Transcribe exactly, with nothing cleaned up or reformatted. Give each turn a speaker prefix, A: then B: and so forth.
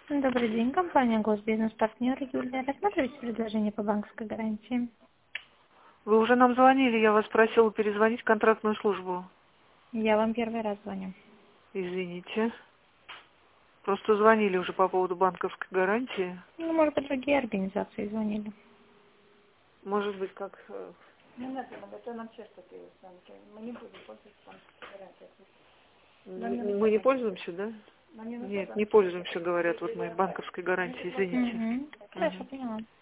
A: Добрый день, компания Госбизнес-партнер Юлия. Рассматривайте предложение по банковской гарантии.
B: Вы уже нам звонили, я вас просила перезвонить в контрактную службу.
A: Я вам первый раз звоню.
B: Извините. Просто звонили уже по поводу банковской гарантии.
A: Ну, может быть, другие организации звонили.
B: Может быть, как... э,
A: Ну, нет, это нам все что мы не будем пользоваться банковской гарантией. Нам не
B: м-
A: нужна
B: Мы не
A: банковская.
B: пользуемся, да?
A: Нам не нужна
B: Нет, не
A: банковская.
B: пользуемся, говорят, вот моей банковской гарантией, извините.
A: Угу. Хорошо,
B: Мгм.
A: поняла.